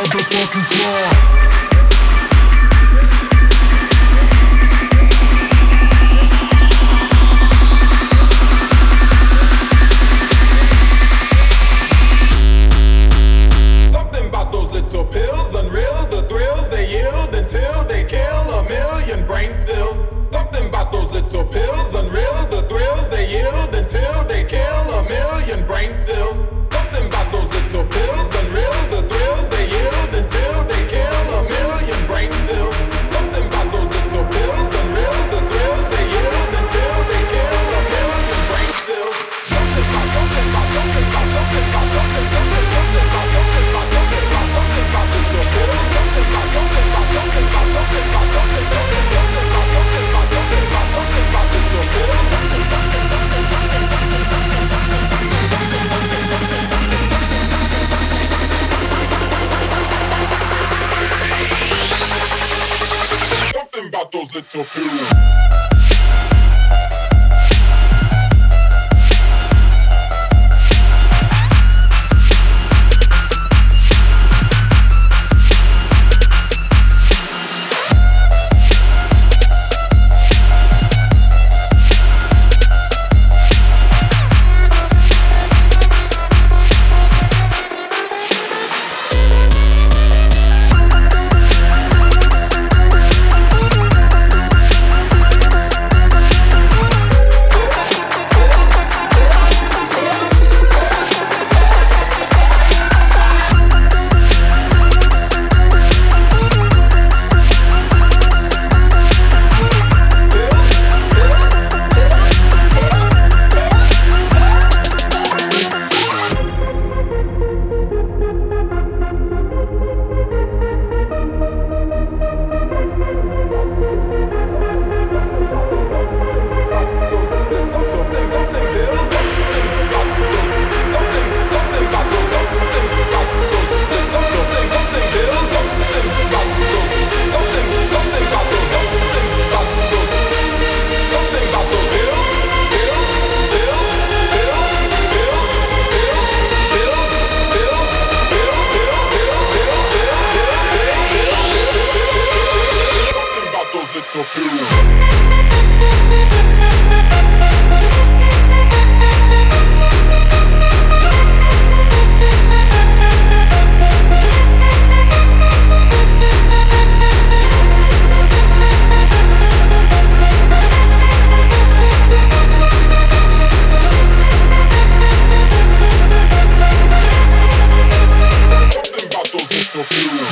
motherfucking car. Something about those little pills, unreal, the thrills they yield until they kill a million brain cells. Something about those little pills, unreal, the thrills they yield until they kill a million brain cells. Something about those little pills, unreal, the thrills they yield until they kill a million brain cells. Something about those little pills, unreal, the thrills they yield until they kill a million brain cells. Something about, something about, something about, something about, something about, something about, something about, something about, something about little pills. Something about, something about, something about, something about, something, something, something about, something about, something about, something about little pills. Something, something, something, something, something, something, something, something, something, something, something, something about those little pills. Little pills. Something about those little pills.